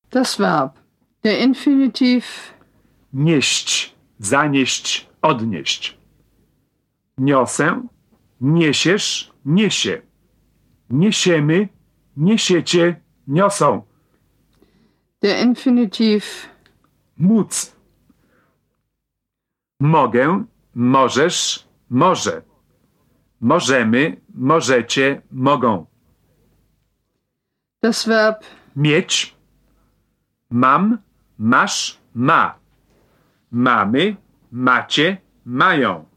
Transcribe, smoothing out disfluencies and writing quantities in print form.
Das Verb. Der Infinitiv. Nieść, zanieść, odnieść. Niosę, niesiesz, niesie. Niesiemy, niesiecie, niosą. Der Infinitiv. Móc. Mogę, możesz, może. Możemy, możecie, mogą. Das Verb. Mieć. Mam, masz, ma. Mamy, macie, mają.